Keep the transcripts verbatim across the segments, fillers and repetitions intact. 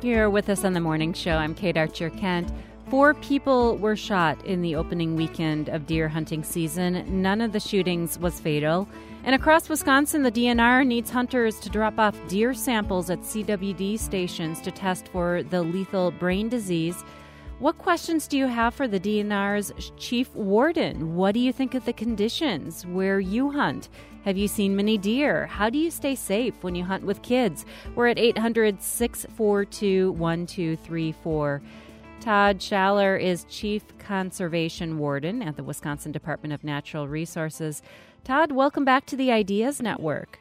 You're with us on the morning show. I'm Kate Archer-Kent. Four people were shot in the opening weekend of deer hunting season. None of the shootings was fatal. And across Wisconsin, the D N R needs hunters to drop off deer samples at C W D stations to test for the lethal brain disease. What questions do you have for the D N R's chief warden? What do you think of the conditions where you hunt? Have you seen many deer? How do you stay safe when you hunt with kids? We're at eight hundred, six four two, one two three four. Todd Schaller is Chief Conservation Warden at the Wisconsin Department of Natural Resources. Todd, welcome back to the Ideas Network.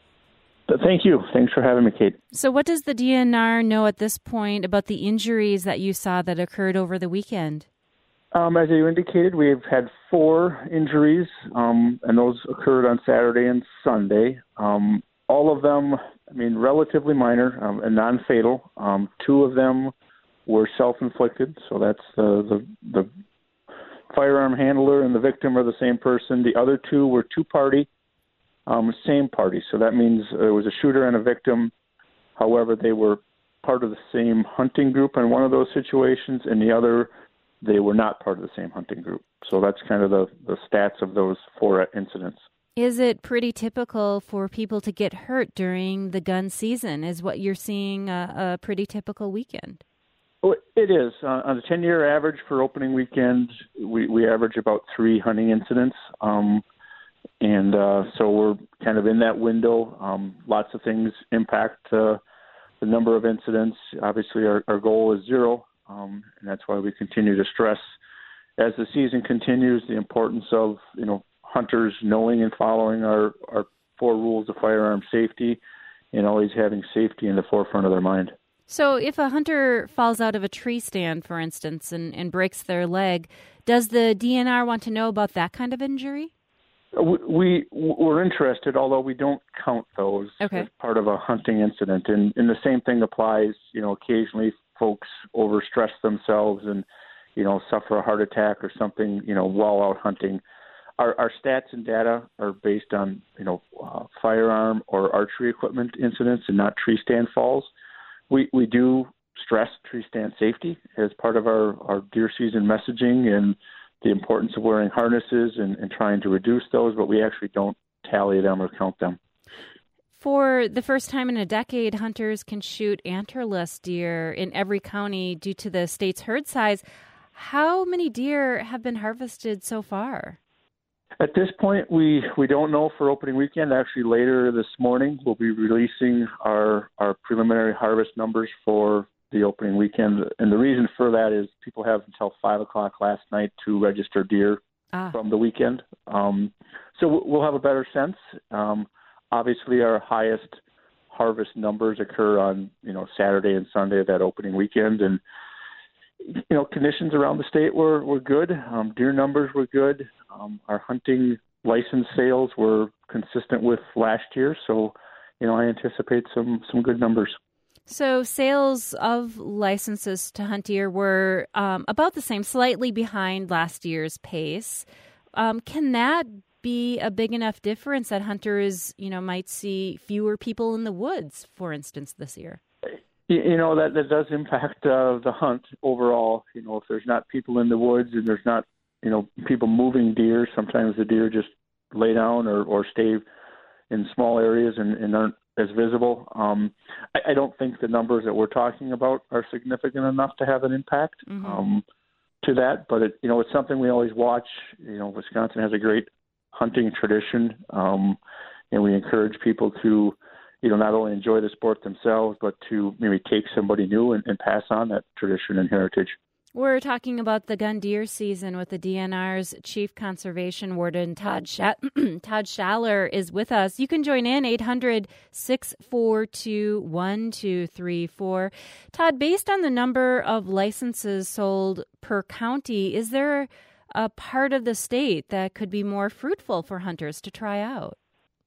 Thank you. Thanks for having me, Kate. So what does the D N R know at this point about the injuries that you saw that occurred over the weekend? Um, as you indicated, we've had four injuries, um, and those occurred on Saturday and Sunday. Um, all of them, I mean, relatively minor um, and non-fatal. Um, two of them were self-inflicted, so that's uh, the the firearm handler and the victim are the same person. The other two were two-party, um, same party, so that means there was a shooter and a victim. However, they were part of the same hunting group in one of those situations, and the other, they were not part of the same hunting group. So that's kind of the, the stats of those four incidents. Is it pretty typical for people to get hurt during the gun season? Is what you're seeing a, a pretty typical weekend? Oh, it is. Uh, on a ten-year average for opening weekend, we, we average about three hunting incidents. Um, and uh, so we're kind of in that window. Um, lots of things impact uh, the number of incidents. Obviously, our, our goal is zero, um, and that's why we continue to stress as the season continues the importance of, you know, hunters knowing and following our, our four rules of firearm safety and always having safety in the forefront of their mind. So if a hunter falls out of a tree stand, for instance, and, and breaks their leg, does the D N R want to know about that kind of injury? We, we, we're interested, although we don't count those okay. as part of a hunting incident. And, and the same thing applies, you know, occasionally folks overstress themselves and, you know, suffer a heart attack or something, you know, while out hunting. Our, our stats and data are based on, you know, uh, firearm or archery equipment incidents and not tree stand falls. We we do stress tree stand safety as part of our, our deer season messaging and the importance of wearing harnesses and, and trying to reduce those, but we actually don't tally them or count them. For the first time in a decade, hunters can shoot antlerless deer in every county due to the state's herd size. How many deer have been harvested so far? At this point, we, we don't know for opening weekend. Actually, later this morning, we'll be releasing our, our preliminary harvest numbers for the opening weekend. And the reason for that is people have until five o'clock last night to register deer ah. from the weekend. Um, so we'll have a better sense. Um, obviously, our highest harvest numbers occur on, you know, Saturday and Sunday of that opening weekend. And, you know, conditions around the state were, were good. Um, deer numbers were good. Um, our hunting license sales were consistent with last year. So, you know, I anticipate some, some good numbers. So sales of licenses to hunt deer were um, about the same, slightly behind last year's pace. Um, can that be a big enough difference that hunters, you know, might see fewer people in the woods, for instance, this year? You know, that, that does impact uh, the hunt overall. You know, if there's not people in the woods and there's not, you know, people moving deer, sometimes the deer just lay down or, or stay in small areas and, and aren't as visible. Um, I, I don't think the numbers that we're talking about are significant enough to have an impact mm-hmm. um, to that. But, it, you know, it's something we always watch. You know, Wisconsin has a great hunting tradition, um, and we encourage people to, you know, not only enjoy the sport themselves, but to maybe take somebody new and, and pass on that tradition and heritage. We're talking about the gun deer season with the D N R's Chief Conservation Warden, Todd Sh- Todd Schaller, is with us. You can join in, eight hundred, six four two, one two three four. Todd, based on the number of licenses sold per county, is there a part of the state that could be more fruitful for hunters to try out?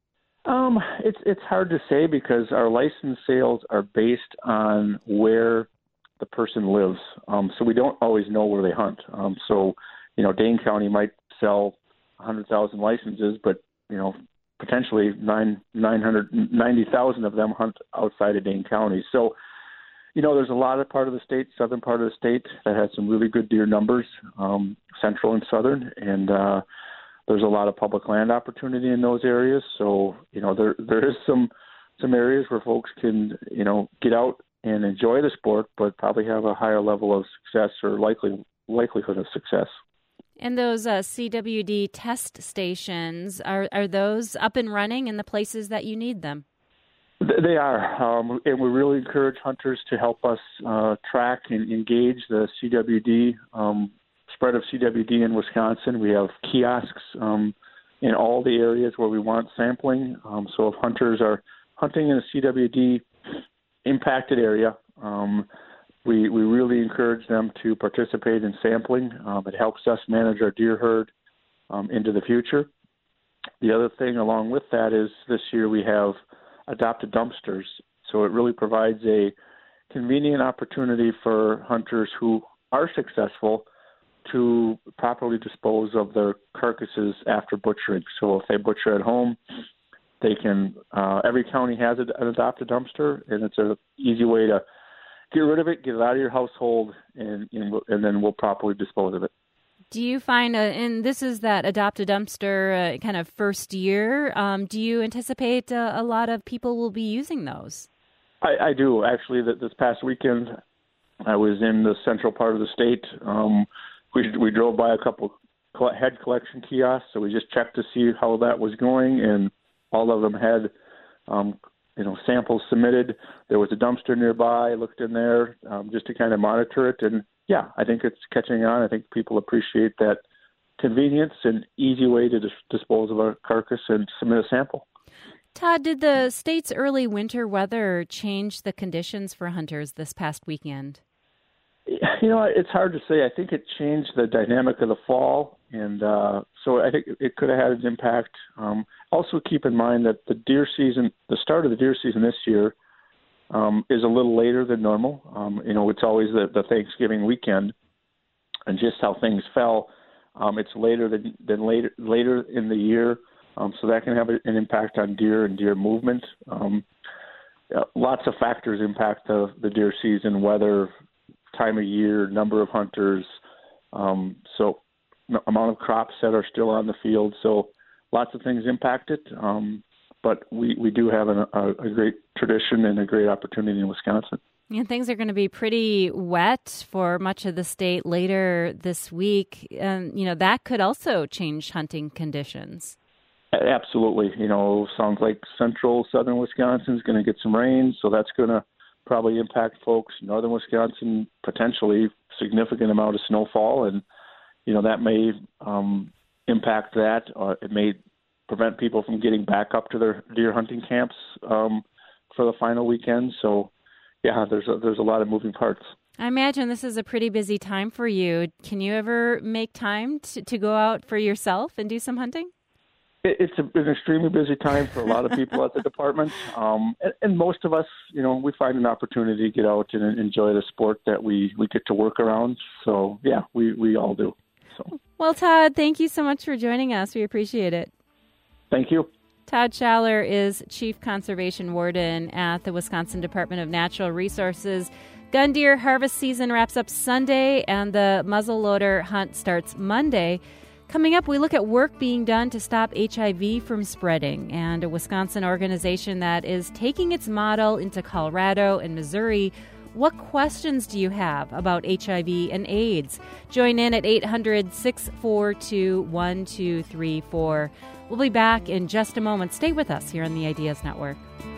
Um, it's it's hard to say because our license sales are based on where the person lives. Um, so we don't always know where they hunt. Um, so, you know, Dane County might sell one hundred thousand licenses, but, you know, potentially nine, nine hundred ninety thousand of them hunt outside of Dane County. So You know, there's a lot of part of the state, southern part of the state, that has some really good deer numbers, um, central and southern, and uh, there's a lot of public land opportunity in those areas. So, you know, there there is some some areas where folks can, you know, get out and enjoy the sport, but probably have a higher level of success or likely likelihood of success. And those uh, C W D test stations, are, are those up and running in the places that you need them? They are, um, and we really encourage hunters to help us uh, track and engage the C W D, um, spread of C W D in Wisconsin. We have kiosks um, in all the areas where we want sampling. Um, so if hunters are hunting in a C W D impacted area, um, we, we really encourage them to participate in sampling. Um, it helps us manage our deer herd um, into the future. The other thing along with that is this year we have adopted dumpsters. So it really provides a convenient opportunity for hunters who are successful to properly dispose of their carcasses after butchering. So if they butcher at home, they can, uh, every county has an adopted dumpster, and it's an easy way to get rid of it, get it out of your household, and, and, and then we'll properly dispose of it. Do you find, uh, and this is that adopt a dumpster uh, kind of first year, um, do you anticipate uh, a lot of people will be using those? I, I do. Actually, that this past weekend, I was in the central part of the state. Um, we, we drove by a couple head collection kiosks, so we just checked to see how that was going, and all of them had um, you know, samples submitted. There was a dumpster nearby. I looked in there um, just to kind of monitor it, and yeah, I think it's catching on. I think people appreciate that convenience and easy way to dis- dispose of a carcass and submit a sample. Todd, did the state's early winter weather change the conditions for hunters this past weekend? You know, it's hard to say. I think it changed the dynamic of the fall, and uh, so I think it could have had an impact. Um, also, keep in mind that the deer season, the start of the deer season this year, Um, is a little later than normal. Um, you know, it's always the, the Thanksgiving weekend, and just how things fell, um, it's later than, than later later in the year, um, so that can have an impact on deer and deer movement. Um, uh, lots of factors impact the, the deer season: weather, time of year, number of hunters, um, so amount of crops that are still on the field. So lots of things impact it. Um, But we, we do have an, a, a great tradition and a great opportunity in Wisconsin. And things are going to be pretty wet for much of the state later this week. And, you know, that could also change hunting conditions. Absolutely. You know, sounds like central, southern Wisconsin is going to get some rain, so that's going to probably impact folks. Northern Wisconsin, potentially significant amount of snowfall, and, you know, that may um, impact that. Or it may prevent people from getting back up to their deer hunting camps um, for the final weekend. So, yeah, there's a, there's a lot of moving parts. I imagine this is a pretty busy time for you. Can you ever make time to, to go out for yourself and do some hunting? It, it's a, an extremely busy time for a lot of people at the department. Um, and, and most of us, you know, we find an opportunity to get out and enjoy the sport that we, we get to work around. So, yeah, we, we all do. So. Well, Todd, thank you so much for joining us. We appreciate it. Thank you. Todd Schaller is Chief Conservation Warden at the Wisconsin Department of Natural Resources. Gun deer harvest season wraps up Sunday, and the muzzleloader hunt starts Monday. Coming up, we look at work being done to stop H I V from spreading, and a Wisconsin organization that is taking its model into Colorado and Missouri. What questions do you have about H I V and AIDS? Join in at eight hundred, six four two, one two three four. We'll be back in just a moment. Stay with us here on the Ideas Network.